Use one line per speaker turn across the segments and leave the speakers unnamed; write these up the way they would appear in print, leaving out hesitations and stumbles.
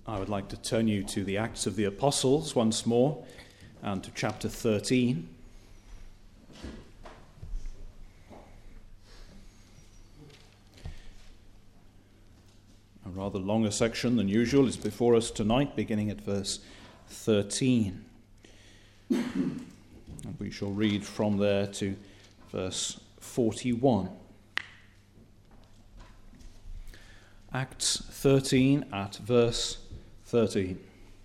I would like to turn you to the Acts of the Apostles once more and to chapter 13. A rather longer section than usual is before us tonight, beginning at verse 13. And we shall read from there to verse 41. Acts 13 at verse 13.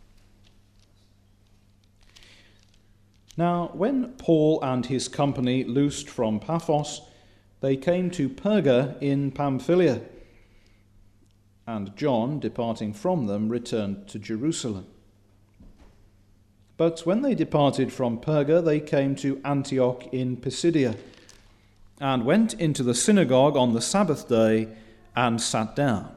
Now, when Paul and his company loosed from Paphos, they came to Perga in Pamphylia, and John, departing from them, returned to Jerusalem. But when they departed from Perga, they came to Antioch in Pisidia, and went into the synagogue on the Sabbath day, and sat down.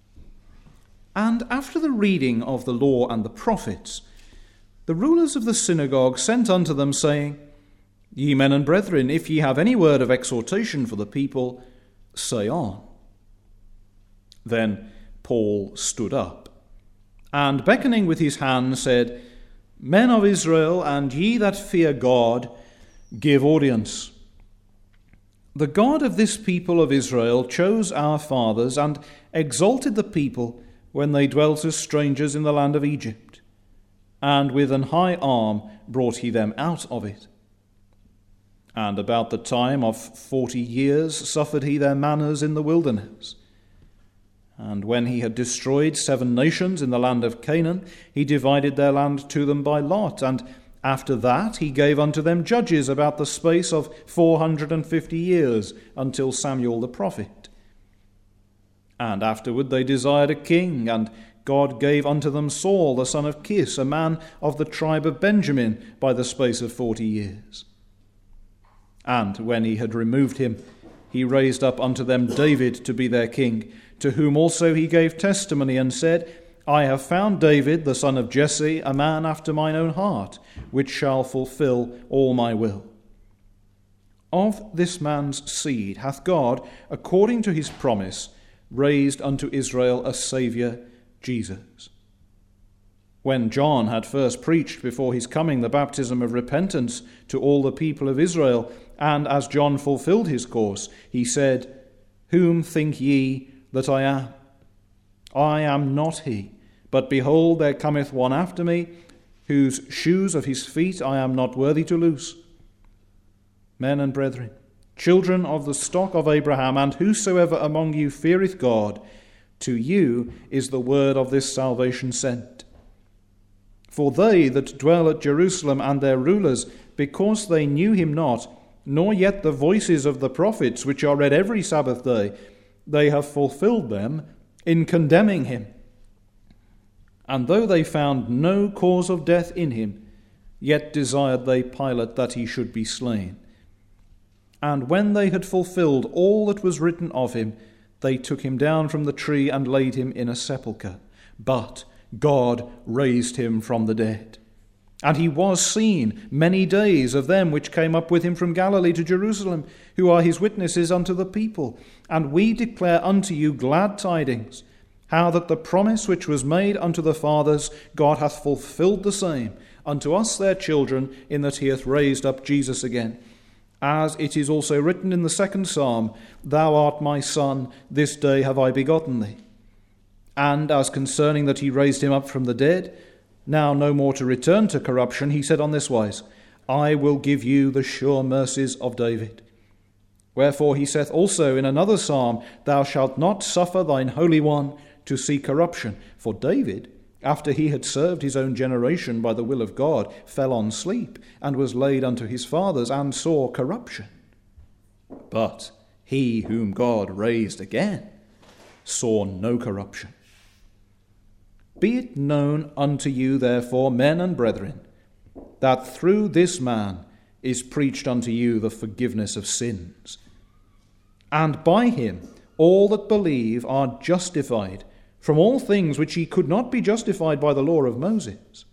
And after the reading of the law and the prophets, the rulers of the synagogue sent unto them, saying, Ye men and brethren, if ye have any word of exhortation for the people, say on. Then Paul stood up, and beckoning with his hand said, Men of Israel, and ye that fear God, give audience. The God of this people of Israel chose our fathers, and exalted the people when they dwelt as strangers in the land of Egypt, and with an high arm brought he them out of it. And about the time of 40 years suffered he their manners in the wilderness. And when he had destroyed 7 nations in the land of Canaan, he divided their land to them by lot, and after that he gave unto them judges about the space of 450 years, until Samuel the prophet. And afterward they desired a king, and God gave unto them Saul the son of Kis, a man of the tribe of Benjamin, by the space of 40 years. And when he had removed him, he raised up unto them David to be their king, to whom also he gave testimony, and said, I have found David the son of Jesse, a man after mine own heart, which shall fulfill all my will. Of this man's seed hath God, according to his promise, raised unto Israel a Saviour, Jesus. When John had first preached before his coming the baptism of repentance to all the people of Israel, and as John fulfilled his course, he said, Whom think ye that I am? I am not he, but behold, there cometh one after me, whose shoes of his feet I am not worthy to loose. Men and brethren, children of the stock of Abraham, and whosoever among you feareth God, to you is the word of this salvation sent. For they that dwell at Jerusalem and their rulers, because they knew him not, nor yet the voices of the prophets, which are read every Sabbath day, they have fulfilled them in condemning him. And though they found no cause of death in him, yet desired they Pilate that he should be slain. And when they had fulfilled all that was written of him, they took him down from the tree and laid him in a sepulchre. But God raised him from the dead. And he was seen many days of them which came up with him from Galilee to Jerusalem, who are his witnesses unto the people. And we declare unto you glad tidings, how that the promise which was made unto the fathers, God hath fulfilled the same unto us their children, in that he hath raised up Jesus again. As it is also written in the 2nd Psalm, Thou art my son, this day have I begotten thee. And as concerning that he raised him up from the dead, now no more to return to corruption, he said on this wise, I will give you the sure mercies of David. Wherefore he saith also in another psalm, Thou shalt not suffer thine Holy One to see corruption. For David, after he had served his own generation by the will of God, fell on sleep, and was laid unto his fathers, and saw corruption. But he whom God raised again saw no corruption. Be it known unto you, therefore, men and brethren, that through this man is preached unto you the forgiveness of sins. And by him all that believe are justified from all things which ye could not be justified by the law of Moses.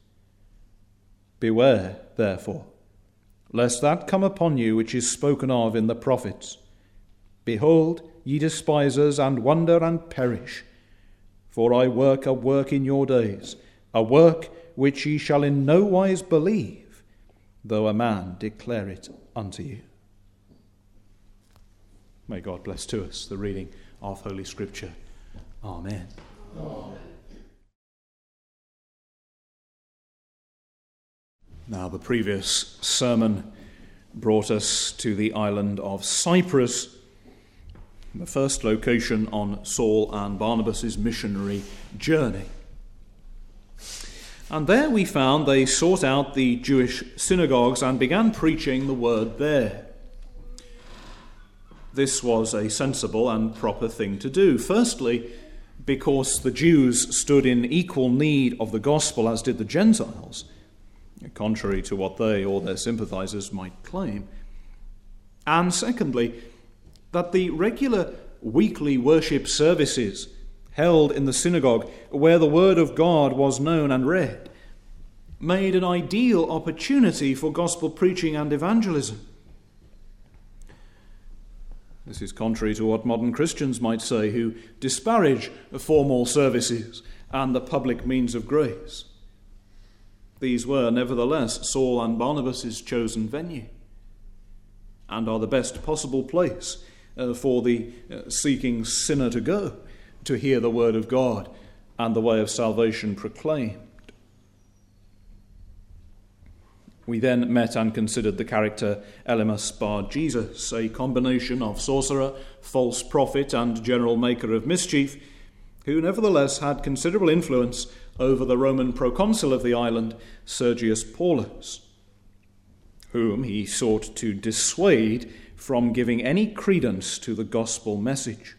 Beware, therefore, lest that come upon you which is spoken of in the prophets. Behold, ye despisers, and wonder and perish. For I work a work in your days, a work which ye shall in no wise believe, though a man declare it unto you. May God bless to us the reading of Holy Scripture. Amen. Amen. Now, the previous sermon brought us to the island of Cyprus, the first location on Saul and Barnabas' missionary journey. And there we found they sought out the Jewish synagogues and began preaching the word there. This was a sensible and proper thing to do. Firstly, because the Jews stood in equal need of the gospel as did the Gentiles, contrary to what they or their sympathizers might claim. And secondly, that the regular weekly worship services held in the synagogue, where the word of God was known and read, made an ideal opportunity for gospel preaching and evangelism. This is contrary to what modern Christians might say, who disparage formal services and the public means of grace. These were, nevertheless, Saul and Barnabas' chosen venue, and are the best possible place for the seeking sinner to go to hear the word of God and the way of salvation proclaimed. We then met and considered the character Elymas bar Jesus, a combination of sorcerer, false prophet, and general maker of mischief, who nevertheless had considerable influence over the Roman proconsul of the island, Sergius Paulus, whom he sought to dissuade from giving any credence to the gospel message.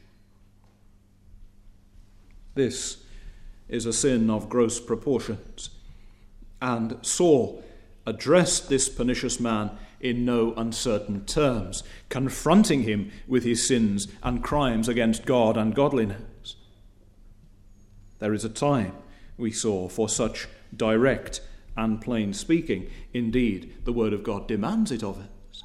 This is a sin of gross proportions, and Saul addressed this pernicious man in no uncertain terms, confronting him with his sins and crimes against God and godliness. There is a time, we saw, for such direct and plain speaking. Indeed, the word of God demands it of us.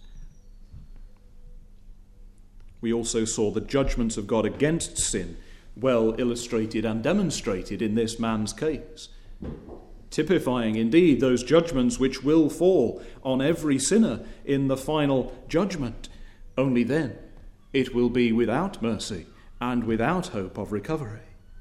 We also saw the judgments of God against sin, well illustrated and demonstrated in this man's case, typifying indeed those judgments which will fall on every sinner in the final judgment. Only then it will be without mercy and without hope of recovery.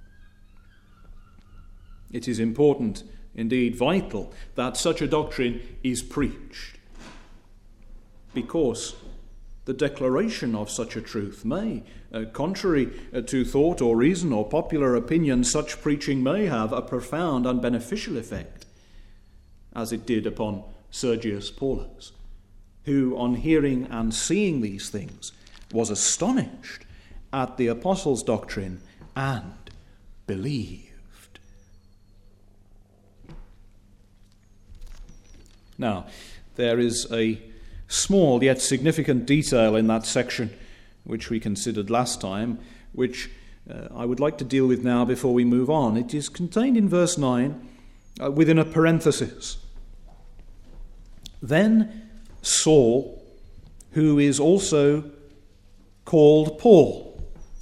It is important, indeed vital, that such a doctrine is preached, because the declaration of such a truth may, contrary to thought or reason or popular opinion, such preaching may have a profound and beneficial effect, as it did upon Sergius Paulus, who, on hearing and seeing these things, was astonished at the apostles' doctrine and believed. Now, there is a small yet significant detail in that section which we considered last time, which I would like to deal with now before we move on. It is contained in verse 9 within a parenthesis. Then Saul, who is also called Paul.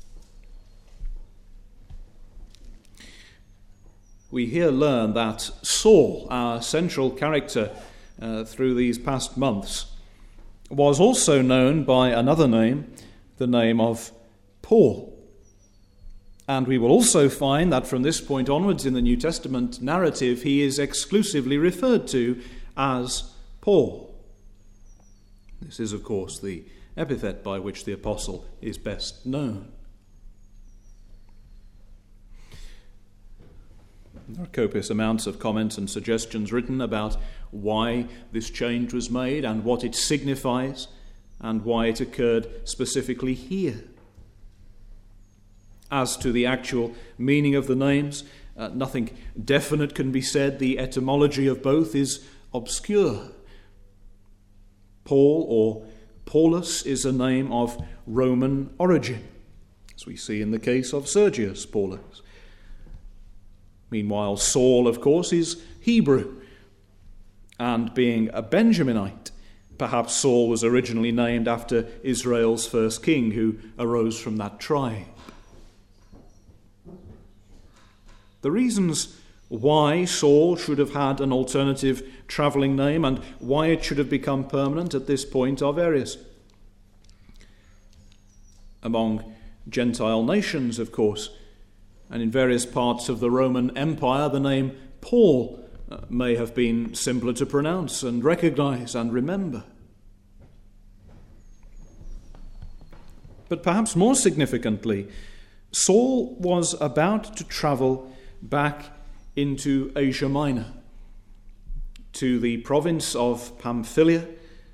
We here learn that Saul, our central character through these past months, was also known by another name, the name of Paul. And we will also find that from this point onwards in the New Testament narrative, he is exclusively referred to as Paul. This is, of course, the epithet by which the apostle is best known. There are copious amounts of comments and suggestions written about why this change was made and what it signifies and why it occurred specifically here. As to the actual meaning of the names, nothing definite can be said. The etymology of both is obscure. Paul or Paulus is a name of Roman origin, as we see in the case of Sergius Paulus. Meanwhile, Saul, of course, is Hebrew, and being a Benjaminite, perhaps Saul was originally named after Israel's first king who arose from that tribe. The reasons why Saul should have had an alternative travelling name and why it should have become permanent at this point are various. Among Gentile nations, of course, and in various parts of the Roman Empire, the name Paul may have been simpler to pronounce and recognize and remember. But perhaps more significantly, Saul was about to travel back into Asia Minor, to the province of Pamphylia,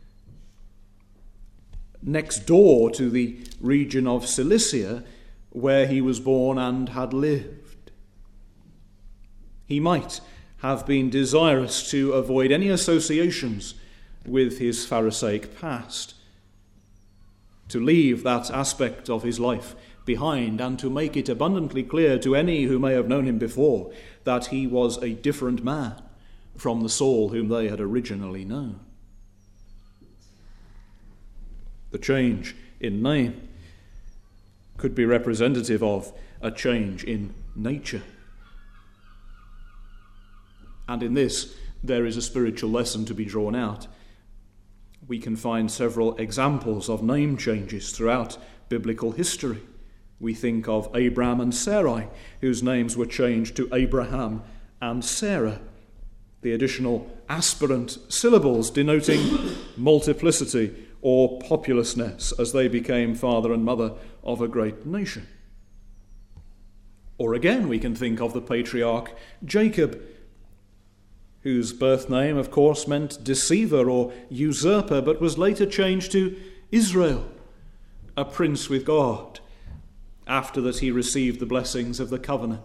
next door to the region of Cilicia, where he was born and had lived. He might have been desirous to avoid any associations with his Pharisaic past, to leave that aspect of his life behind and to make it abundantly clear to any who may have known him before that he was a different man from the Saul whom they had originally known. The change in name could be representative of a change in nature. And in this, there is a spiritual lesson to be drawn out. We can find several examples of name changes throughout biblical history. We think of Abram and Sarai, whose names were changed to Abraham and Sarah, the additional aspirant syllables denoting multiplicity or populousness as they became father and mother of a great nation. Or again, we can think of the patriarch Jacob, whose birth name, of course, meant deceiver or usurper, but was later changed to Israel, a prince with God, after that he received the blessings of the covenant.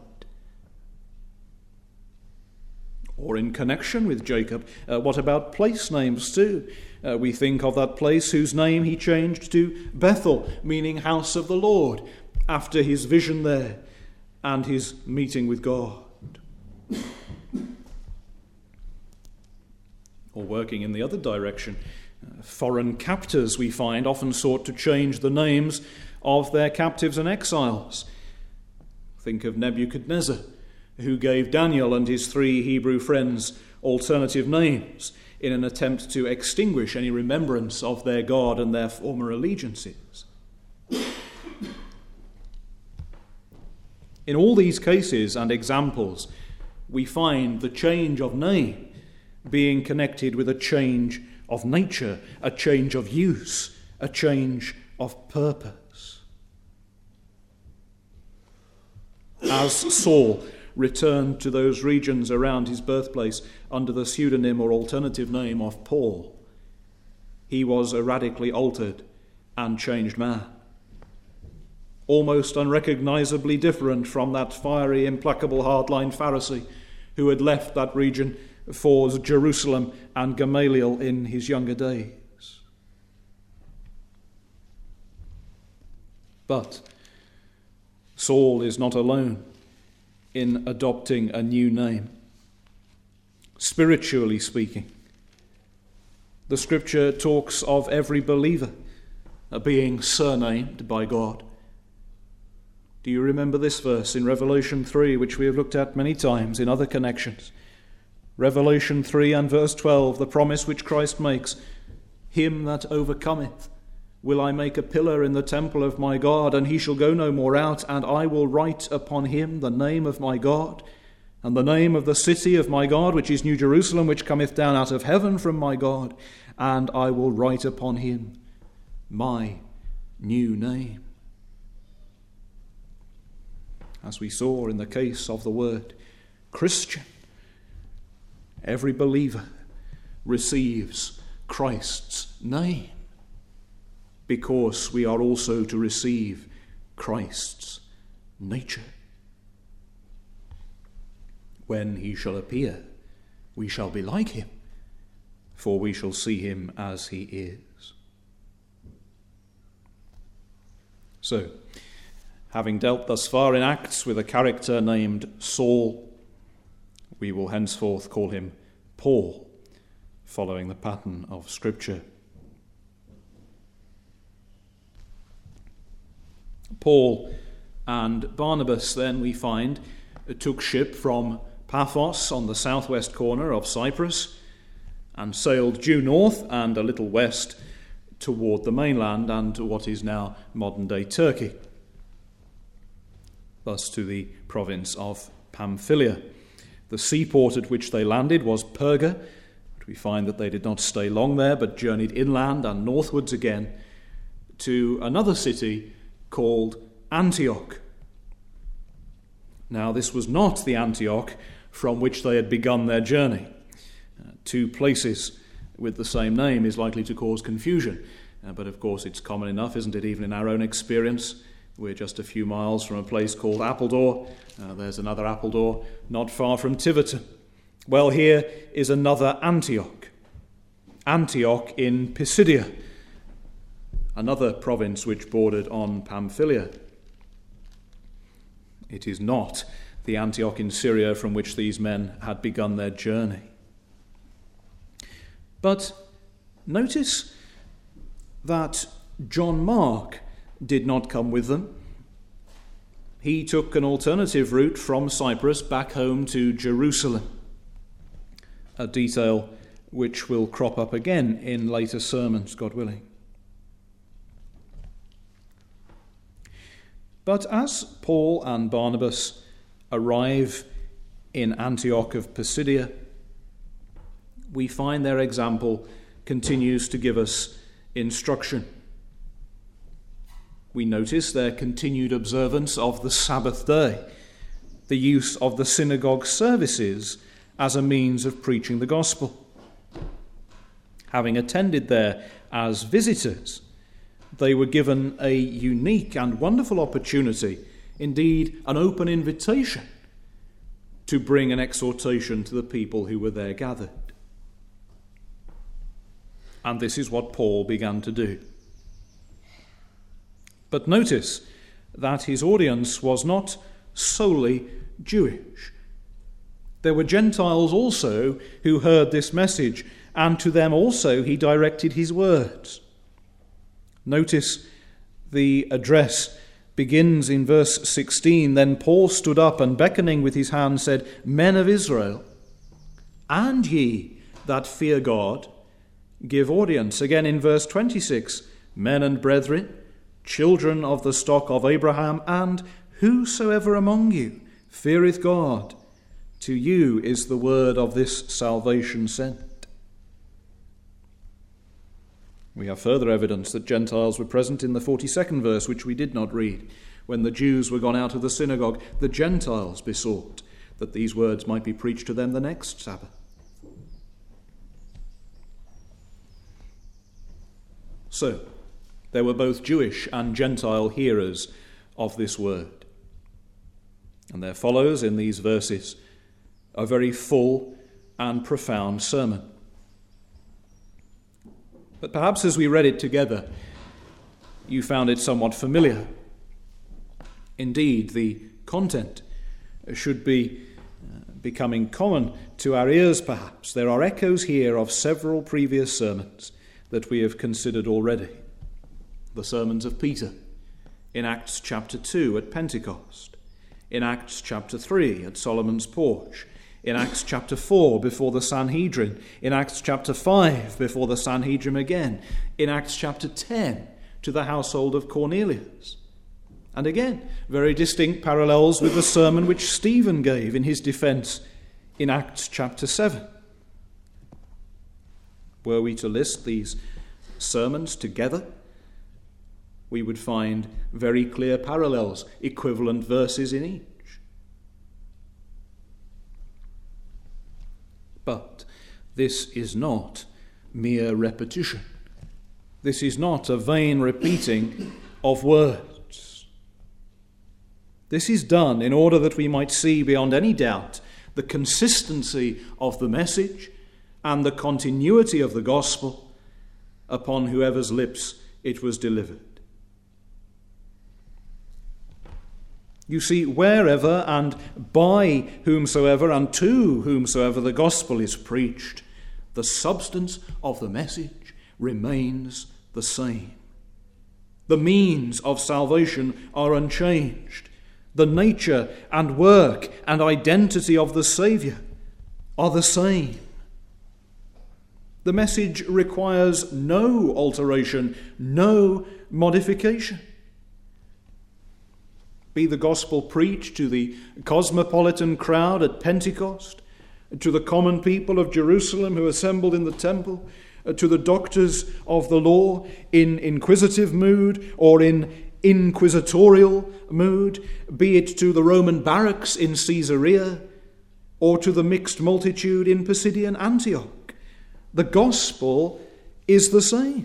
Or in connection with Jacob, what about place names too? We think of that place whose name he changed to Bethel, meaning house of the Lord, after his vision there and his meeting with God. Or working in the other direction, foreign captors, we find, often sought to change the names of their captives and exiles. Think of Nebuchadnezzar, who gave Daniel and his 3 Hebrew friends alternative names in an attempt to extinguish any remembrance of their God and their former allegiances. In all these cases and examples, we find the change of name being connected with a change of nature, a change of use, a change of purpose. As Saul returned to those regions around his birthplace under the pseudonym or alternative name of Paul, he was a radically altered and changed man, almost unrecognizably different from that fiery, implacable, hardline Pharisee who had left that region for Jerusalem and Gamaliel in his younger days. But Saul is not alone in adopting a new name. Spiritually speaking, the Scripture talks of every believer being surnamed by God. Do you remember this verse in Revelation 3, which we have looked at many times in other connections? Revelation 3 and verse 12, the promise which Christ makes, "Him that overcometh will I make a pillar in the temple of my God, and he shall go no more out, and I will write upon him the name of my God, and the name of the city of my God, which is New Jerusalem, which cometh down out of heaven from my God, and I will write upon him my new name." As we saw in the case of the word Christian, every believer receives Christ's name because we are also to receive Christ's nature. When he shall appear, we shall be like him, for we shall see him as he is. So, having dealt thus far in Acts with a character named Saul, we will henceforth call him Paul, following the pattern of Scripture. Paul and Barnabas, then, we find, took ship from Paphos on the southwest corner of Cyprus and sailed due north and a little west toward the mainland and to what is now modern-day Turkey, thus to the province of Pamphylia. The seaport at which they landed was Perga, but we find that they did not stay long there, but journeyed inland and northwards again to another city called Antioch. Now, this was not the Antioch from which they had begun their journey. Two places with the same name is likely to cause confusion, but of course it's common enough, isn't it, even in our own experience? We're just a few miles from a place called Appledore. There's another Appledore not far from Tiverton. Well, here is another Antioch. Antioch in Pisidia, another province which bordered on Pamphylia. It is not the Antioch in Syria from which these men had begun their journey. But notice that John Mark did not come with them. He took an alternative route from Cyprus back home to Jerusalem, a detail which will crop up again in later sermons, God willing. But as Paul and Barnabas arrive in Antioch of Pisidia, we find their example continues to give us instruction. We notice their continued observance of the Sabbath day, the use of the synagogue services as a means of preaching the gospel. Having attended there as visitors, they were given a unique and wonderful opportunity, indeed an open invitation, to bring an exhortation to the people who were there gathered. And this is what Paul began to do. But notice that his audience was not solely Jewish. There were Gentiles also who heard this message, and to them also he directed his words. Notice the address begins in verse 16. Then Paul stood up and beckoning with his hand said, "Men of Israel, and ye that fear God, give audience." Again in verse 26, "Men and brethren, children of the stock of Abraham, and whosoever among you feareth God, to you is the word of this salvation sent." We have further evidence that Gentiles were present in the 42nd verse, which we did not read. When the Jews were gone out of the synagogue, the Gentiles besought that these words might be preached to them the next Sabbath. So, there were both Jewish and Gentile hearers of this word. And there follows in these verses a very full and profound sermon. But perhaps as we read it together, you found it somewhat familiar. Indeed, the content should be becoming common to our ears, perhaps. There are echoes here of several previous sermons that we have considered already. The sermons of Peter in Acts chapter 2 at Pentecost, in Acts chapter 3 at Solomon's porch, in Acts chapter 4 before the Sanhedrin, in Acts chapter 5 before the Sanhedrin again, in Acts chapter 10 to the household of Cornelius. And again, very distinct parallels with the sermon which Stephen gave in his defense in Acts chapter 7. Were we to list these sermons together, we would find very clear parallels, equivalent verses in each. But this is not mere repetition. This is not a vain repeating of words. This is done in order that we might see beyond any doubt the consistency of the message and the continuity of the gospel upon whoever's lips it was delivered. You see, wherever and by whomsoever and to whomsoever the gospel is preached, the substance of the message remains the same. The means of salvation are unchanged. The nature and work and identity of the Saviour are the same. The message requires no alteration, no modification. Be the gospel preached to the cosmopolitan crowd at Pentecost, to the common people of Jerusalem who assembled in the temple, to the doctors of the law in inquisitive mood or in inquisitorial mood, be it to the Roman barracks in Caesarea or to the mixed multitude in Pisidian Antioch. The gospel is the same.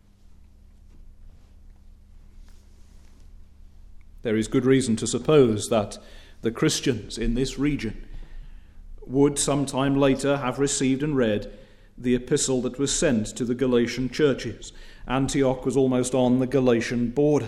There is good reason to suppose that the Christians in this region would sometime later have received and read the epistle that was sent to the Galatian churches. Antioch was almost on the Galatian border.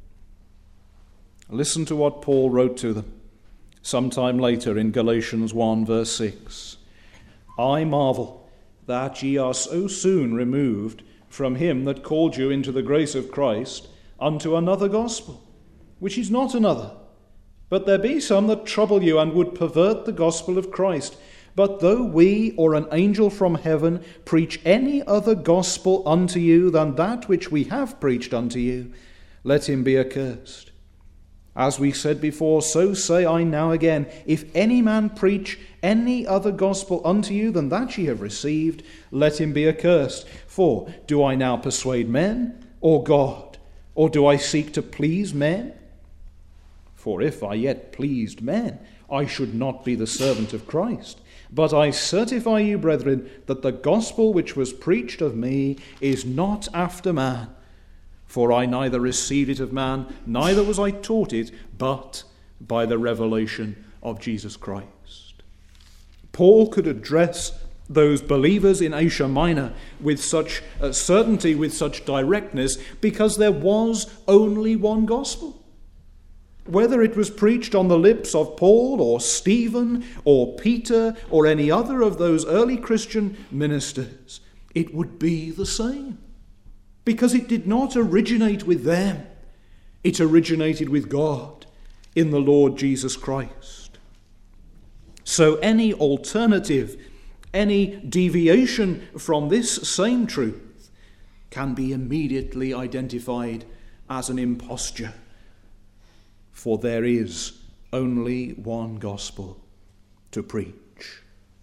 Listen to what Paul wrote to them sometime later in Galatians 1 verse 6. I marvel that ye are so soon removed from him that called you into the grace of Christ unto another gospel, which is not another. But there be some that trouble you and would pervert the gospel of Christ. But though we or an angel from heaven preach any other gospel unto you than that which we have preached unto you, let him be accursed. As we said before, so say I now again, if any man preach any other gospel unto you than that ye have received, let him be accursed. For do I now persuade men or God? Or do I seek to please men? For if I yet pleased men, I should not be the servant of Christ. But I certify you, brethren, that the gospel which was preached of me is not after man. For I neither received it of man, neither was I taught it, but by the revelation of Jesus Christ. Paul could address those believers in Asia Minor with such certainty, with such directness, because there was only one gospel. Whether it was preached on the lips of Paul or Stephen or Peter or any other of those early Christian ministers, it would be the same. Because it did not originate with them. It originated with God in the Lord Jesus Christ. So any alternative, any deviation from this same truth can be immediately identified as an imposture. For there is only one gospel to preach.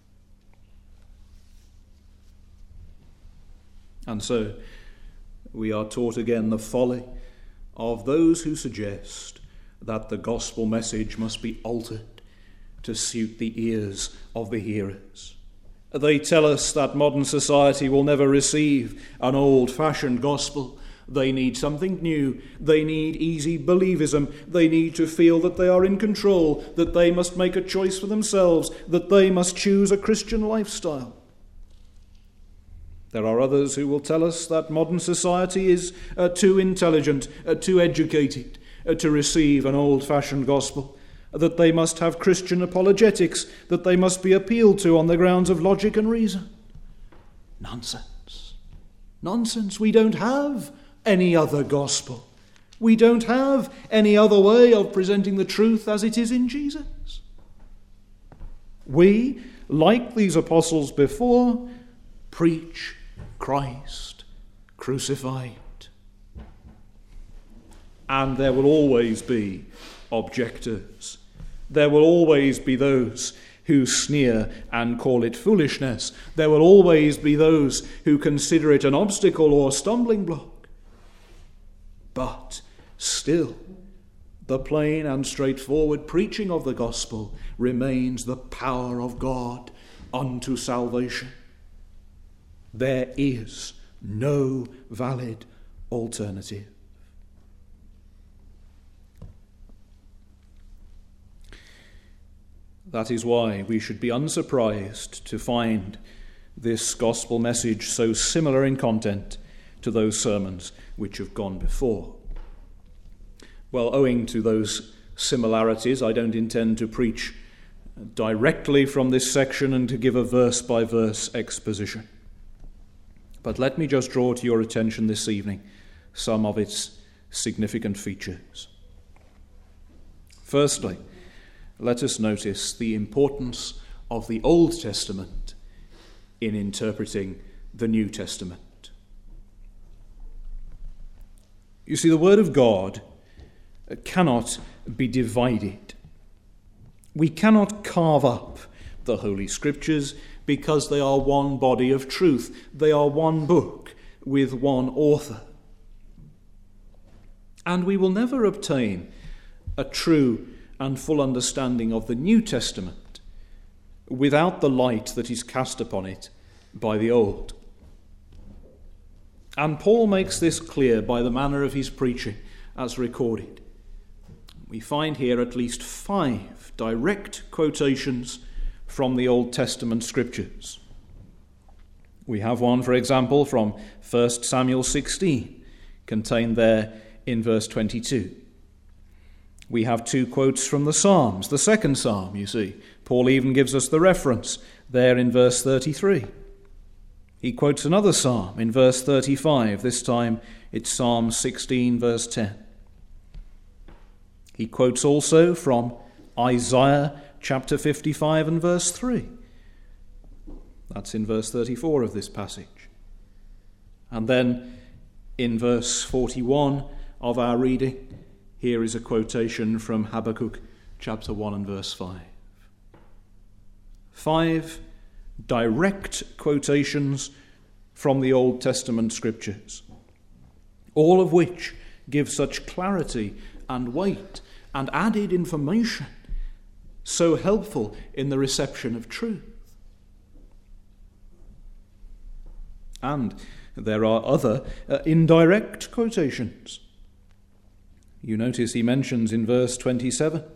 And so we are taught again the folly of those who suggest that the gospel message must be altered to suit the ears of the hearers. They tell us that modern society will never receive an old-fashioned gospel. They need something new. They need easy believism. They need to feel that they are in control, that they must make a choice for themselves, that they must choose a Christian lifestyle. There are others who will tell us that modern society is too intelligent, too educated to receive an old-fashioned gospel, that they must have Christian apologetics, that they must be appealed to on the grounds of logic and reason. Nonsense. Nonsense. We don't have any other gospel. We don't have any other way of presenting the truth as it is in Jesus. We, like these apostles before, preach Christ crucified. And there will always be objectors. There will always be those who sneer and call it foolishness. There will always be those who consider it an obstacle or stumbling block. But still, the plain and straightforward preaching of the gospel remains the power of God unto salvation. There is no valid alternative. That is why we should be unsurprised to find this gospel message so similar in content to those sermons which have gone before. Well, owing to those similarities, I don't intend to preach directly from this section and to give a verse-by-verse exposition. But let me just draw to your attention this evening some of its significant features. Firstly, let us notice the importance of the Old Testament in interpreting the New Testament. You see, the Word of God cannot be divided. We cannot carve up the Holy Scriptures because they are one body of truth. They are one book with one author. And we will never obtain a true and full understanding of the New Testament without the light that is cast upon it by the Old. And Paul makes this clear by the manner of his preaching as recorded. We find here at least 5 direct quotations from the Old Testament Scriptures. We have one, for example, from 1 Samuel 16, contained there in verse 22. We have 2 quotes from the Psalms, the 2nd Psalm, you see. Paul even gives us the reference there in verse 33. He quotes another psalm in verse 35. This time it's Psalm 16, verse 10. He quotes also from Isaiah chapter 55 and verse 3. That's in verse 34 of this passage. And then in verse 41 of our reading, here is a quotation from Habakkuk chapter 1 and verse 5. 5 direct quotations from the Old Testament Scriptures, all of which give such clarity and weight and added information, so helpful in the reception of truth. And there are other indirect quotations. You notice he mentions in verse 27,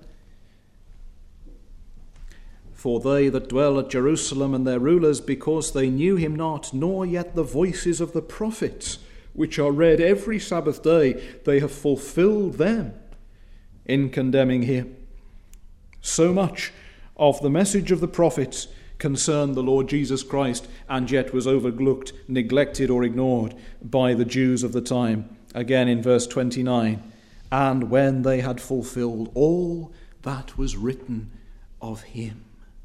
"For they that dwell at Jerusalem and their rulers, because they knew him not, nor yet the voices of the prophets, which are read every Sabbath day, they have fulfilled them in condemning him." So much of the message of the prophets concerned the Lord Jesus Christ, and yet was overlooked, neglected, or ignored by the Jews of the time. Again in verse 29, "And when they had fulfilled all that was written of him."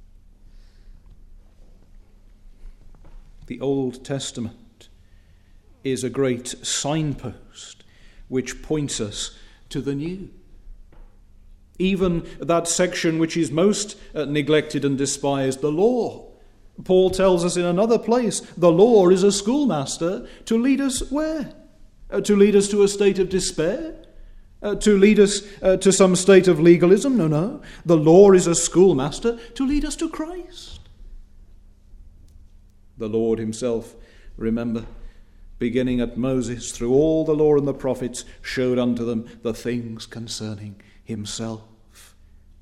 The Old Testament is a great signpost which points us to the New. Even that section which is most neglected and despised, the law. Paul tells us in another place, the law is a schoolmaster to lead us where? To lead us to a state of despair? To lead us to some state of legalism? No. The law is a schoolmaster to lead us to Christ. The Lord himself, remember, beginning at Moses, through all the law and the prophets, showed unto them the things concerning himself.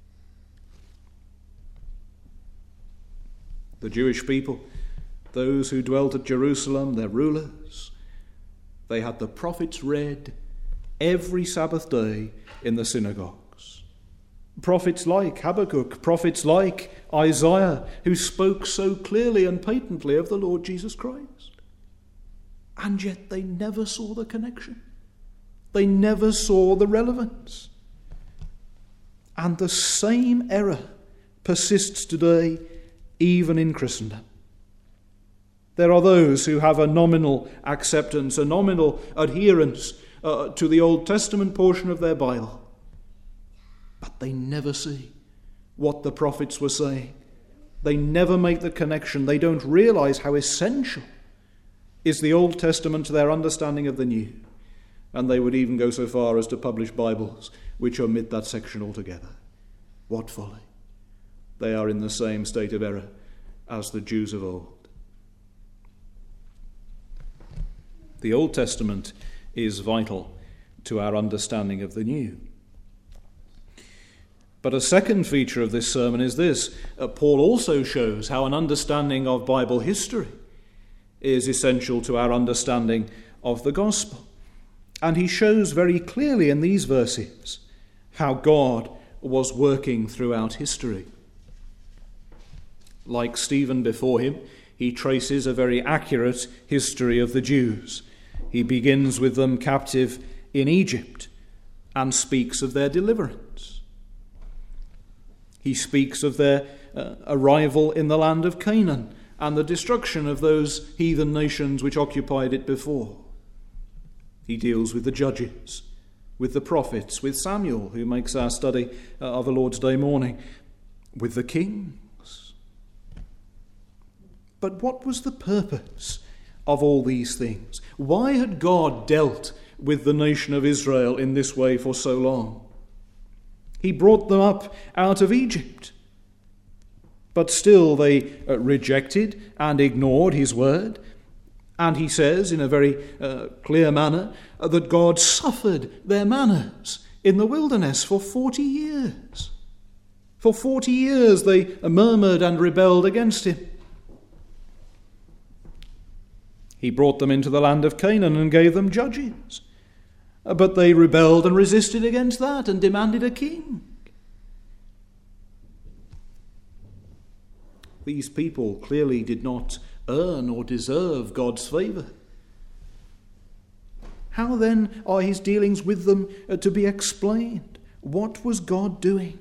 The Jewish people, those who dwelt at Jerusalem, their rulers, they had the prophets read every Sabbath day in the synagogues. Prophets like Habakkuk, prophets like Isaiah, who spoke so clearly and patently of the Lord Jesus Christ. And yet they never saw the connection. They never saw the relevance. And the same error persists today, even in Christendom. There are those who have a nominal acceptance, a nominal adherence to the Old Testament portion of their Bible. But they never see what the prophets were saying. They never make the connection. They don't realize how essential is the Old Testament to their understanding of the New. And they would even go so far as to publish Bibles which omit that section altogether. What folly! They are in the same state of error as the Jews of old. The Old Testament is vital to our understanding of the New. But a second feature of this sermon is this. Paul also shows how an understanding of Bible history is essential to our understanding of the gospel. And he shows very clearly in these verses how God was working throughout history. Like Stephen before him, he traces a very accurate history of the Jews. He begins with them captive in Egypt and speaks of their deliverance. He speaks of their arrival in the land of Canaan and the destruction of those heathen nations which occupied it before. He deals with the judges, with the prophets, with Samuel, who makes our study of the Lord's Day morning, with the kings. But what was the purpose of all these things? Why had God dealt with the nation of Israel in this way for so long? He brought them up out of Egypt, but still they rejected and ignored his word. And he says in a very clear manner that God suffered their manners in the wilderness for 40 years. For 40 years they murmured and rebelled against him. He brought them into the land of Canaan and gave them judges. But they rebelled and resisted against that and demanded a king. These people clearly did not earn or deserve God's favour. How then are his dealings with them to be explained? What was God doing?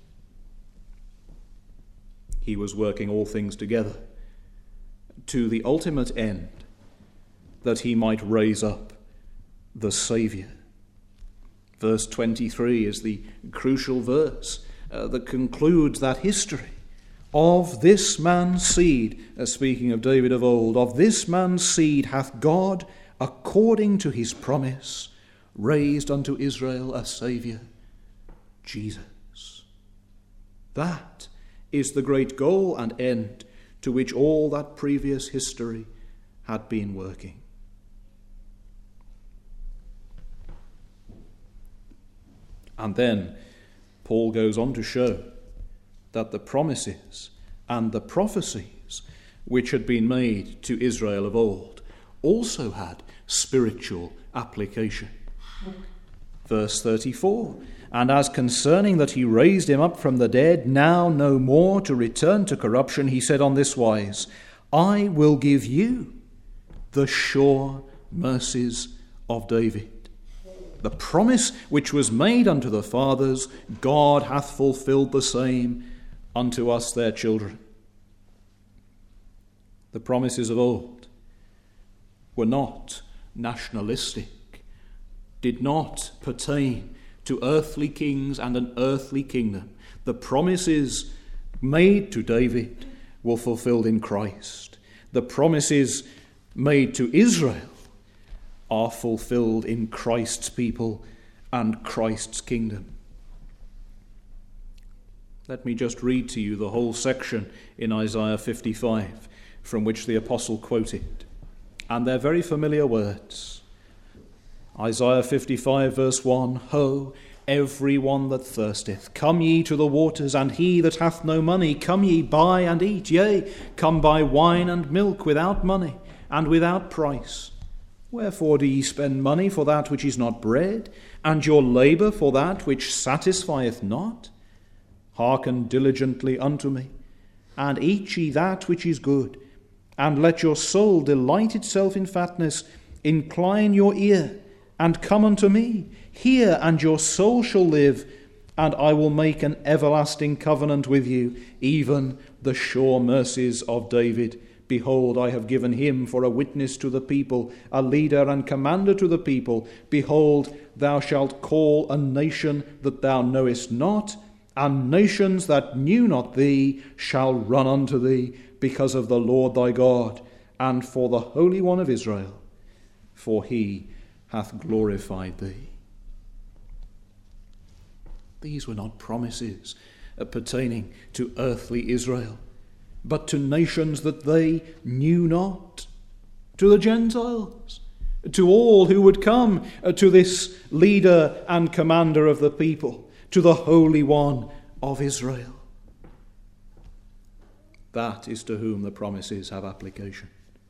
He was working all things together to the ultimate end, that he might raise up the Saviour. Verse 23 is the crucial verse that concludes that history. Of this man's seed, speaking of David of old, of this man's seed hath God, according to his promise, raised unto Israel a Saviour, Jesus. That is the great goal and end to which all that previous history had been working. And then Paul goes on to show that the promises and the prophecies which had been made to Israel of old also had spiritual application. Verse 34, and as concerning that he raised him up from the dead, now no more to return to corruption, he said on this wise, I will give you the sure mercies of David. The promise which was made unto the fathers, God hath fulfilled the same unto us their children. The promises of old were not nationalistic, did not pertain to earthly kings and an earthly kingdom. The promises made to David were fulfilled in Christ. The promises made to Israel are fulfilled in Christ's people and Christ's kingdom. Let me just read to you the whole section in Isaiah 55 from which the apostle quoted. And they're very familiar words. Isaiah 55 verse 1, Ho, every one that thirsteth, come ye to the waters, and he that hath no money, come ye buy and eat. Yea, come buy wine and milk without money and without price. Wherefore do ye spend money for that which is not bread, and your labour for that which satisfieth not? Hearken diligently unto me, and eat ye that which is good, and let your soul delight itself in fatness. Incline your ear, and come unto me. Hear, and your soul shall live, and I will make an everlasting covenant with you, even the sure mercies of David. Behold, I have given him for a witness to the people, a leader and commander to the people. Behold, thou shalt call a nation that thou knowest not, and nations that knew not thee shall run unto thee, because of the Lord thy God, and for the Holy One of Israel, for he hath glorified thee. These were not promises pertaining to earthly Israel, but to nations that they knew not, to the Gentiles, to all who would come to this leader and commander of the people, to the Holy One of Israel. That is to whom the promises have application.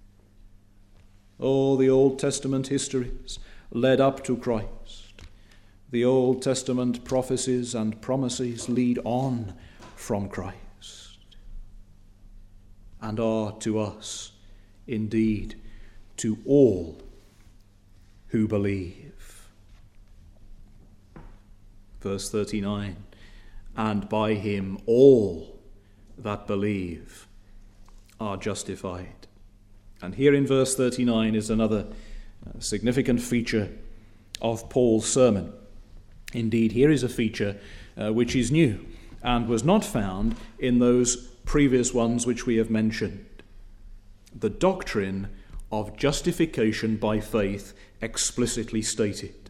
All the Old Testament histories led up to Christ. The Old Testament prophecies and promises lead on from Christ, and are to us, indeed, to all who believe. Verse 39, and by him all that believe are justified. And here in verse 39 is another significant feature of Paul's sermon. Indeed, here is a feature which is new and was not found in those previous ones which we have mentioned. The doctrine of justification by faith explicitly stated.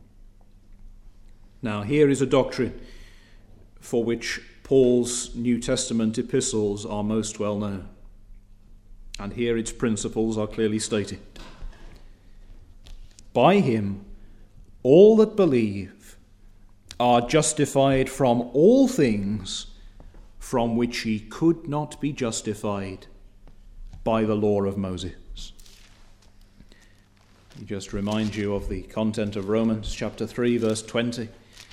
Now, here is a doctrine for which Paul's New Testament epistles are most well known. And here its principles are clearly stated. By him, all that believe are justified from all things from which he could not be justified by the law of Moses. Let me just remind you of the content of Romans chapter 3, verse 20,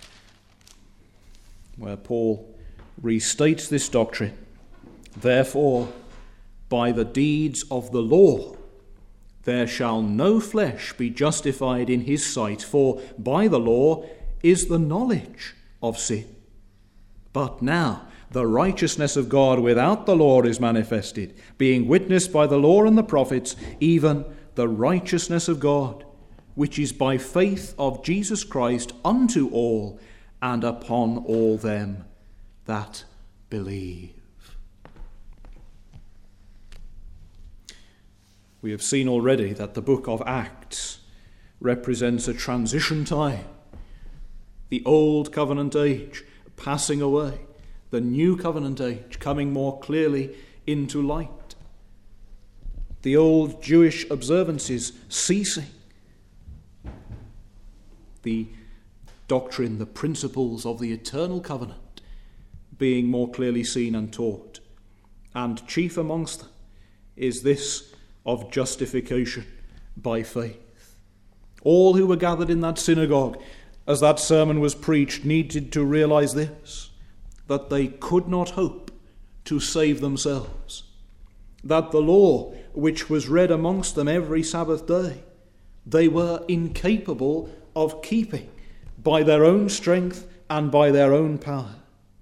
where Paul restates this doctrine. Therefore, by the deeds of the law, there shall no flesh be justified in his sight, for by the law is the knowledge of sin. But now the righteousness of God without the law is manifested, being witnessed by the law and the prophets, even the righteousness of God, which is by faith of Jesus Christ unto all and upon all them that believe. We have seen already that the book of Acts represents a transition time. The old covenant age passing away, the new covenant age coming more clearly into light. The old Jewish observances ceasing. The doctrine, the principles of the eternal covenant being more clearly seen and taught. And chief amongst them is this of justification by faith. All who were gathered in that synagogue as that sermon was preached needed to realize this, that they could not hope to save themselves, that the law which was read amongst them every Sabbath day, they were incapable of keeping by their own strength and by their own power.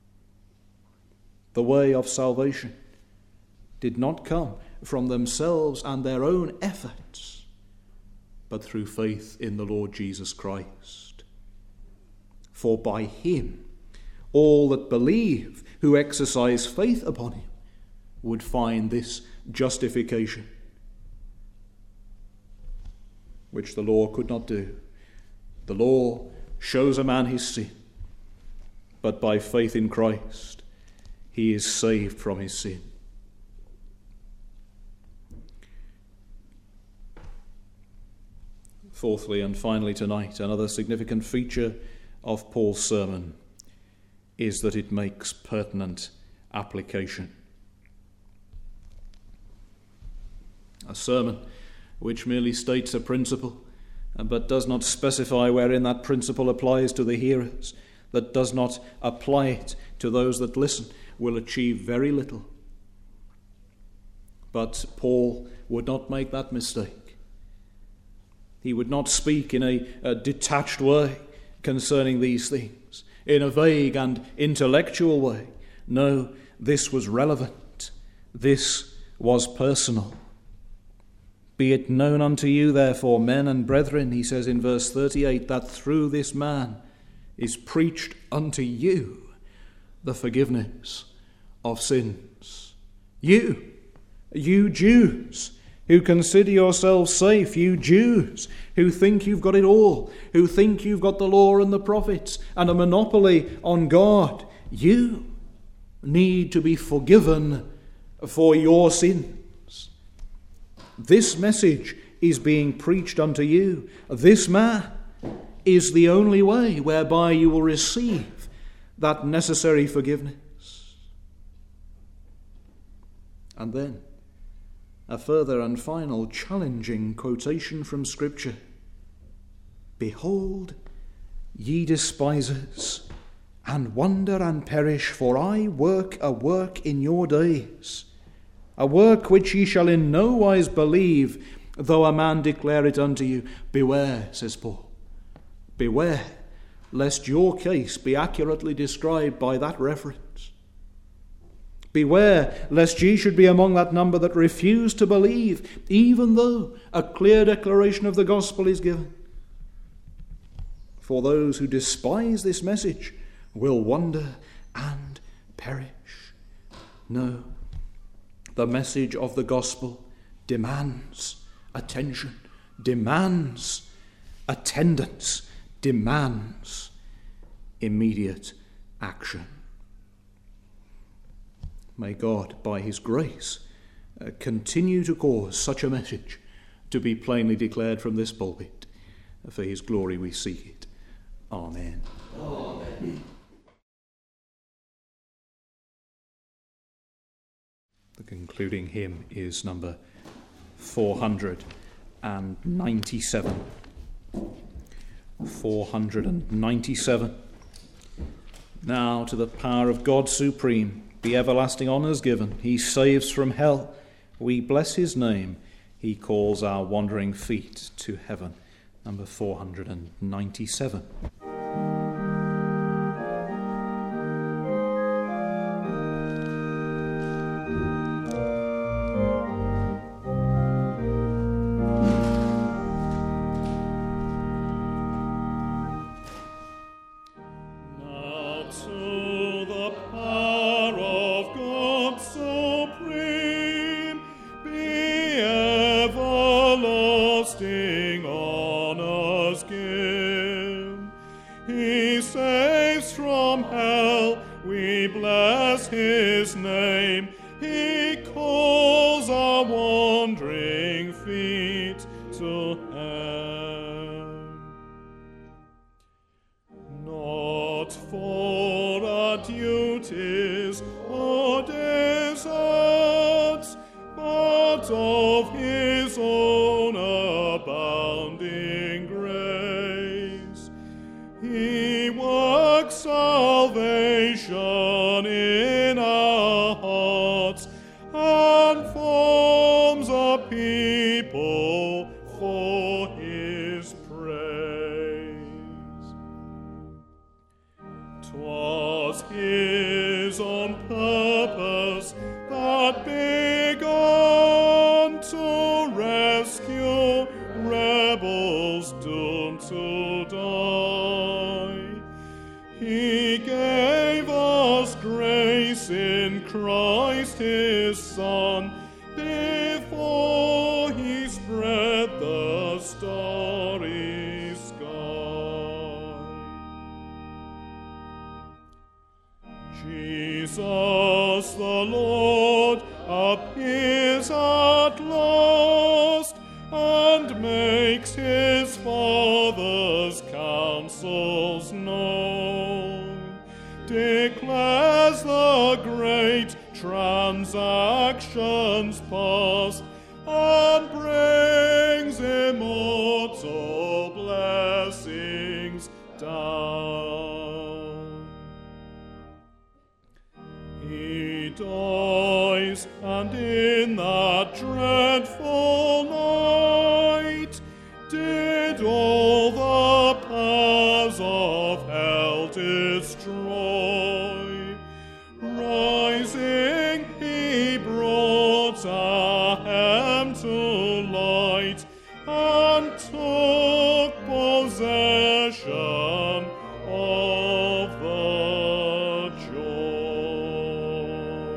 The way of salvation did not come from themselves and their own efforts, but through faith in the Lord Jesus Christ. For by him all that believe, who exercise faith upon him, would find this justification, which the law could not do. The law shows a man his sin, but by faith in Christ he is saved from his sin. Fourthly and finally tonight, another significant feature of Paul's sermon is that it makes pertinent application. A sermon which merely states a principle but does not specify wherein that principle applies to the hearers, that does not apply it to those that listen, will achieve very little. But Paul would not make that mistake. He would not speak in a detached way concerning these things, in a vague and intellectual way. No, this was relevant. This was personal. Be it known unto you, therefore, men and brethren, he says in verse 38, that through this man is preached unto you the forgiveness of sins. You Jews, who consider yourselves safe, you Jews who think you've got it all, who think you've got the law and the prophets and a monopoly on God, you need to be forgiven for your sins. This message is being preached unto you. This man is the only way whereby you will receive that necessary forgiveness. And then a further and final challenging quotation from Scripture. Behold, ye despisers, and wonder and perish, for I work a work in your days, a work which ye shall in no wise believe, though a man declare it unto you. Beware, says Paul, beware lest your case be accurately described by that reference. Beware lest ye should be among that number that refuse to believe, even though a clear declaration of the gospel is given. For those who despise this message will wander and perish. No, the message of the gospel demands attention, demands attendance, demands immediate action. May God, by his grace, continue to cause such a message to be plainly declared from this pulpit. For his glory we seek it. Amen. Amen. The concluding hymn is number 497. 497. Now to the power of God supreme be everlasting honours given. He saves from hell. We bless his name. He calls our wandering feet to heaven. Number 497.
Jesus the Lord appears at last and makes his Father's counsels known, declares the great transactions past, and brings immortal blessings down. He dies, and in that dreadful night did all the powers of hell destroy. Rising, he brought Ahem to light, and took possession of the joy.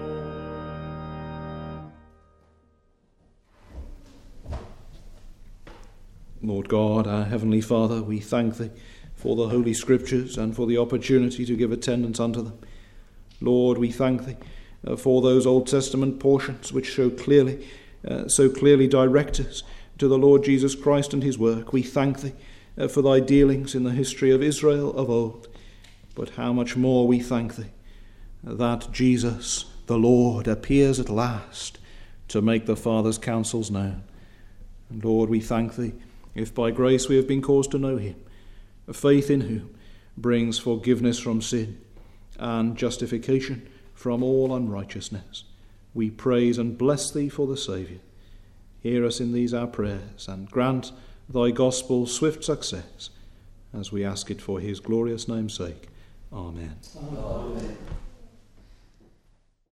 Lord God, our Heavenly Father, we thank Thee for the Holy Scriptures and for the opportunity to give attendance unto them. Lord, we thank Thee for those Old Testament portions which so clearly direct us to the Lord Jesus Christ and his work. We thank Thee for Thy dealings in the history of Israel of old. But how much more we thank Thee that Jesus, the Lord, appears at last to make the Father's counsels known. And Lord, we thank Thee if by grace we have been caused to know him, faith in whom brings forgiveness from sin and justification from all unrighteousness. We praise and bless Thee for the Saviour. Hear us in these our prayers, and grant Thy gospel swift success. as we ask it for his glorious name's sake. Amen.
Amen.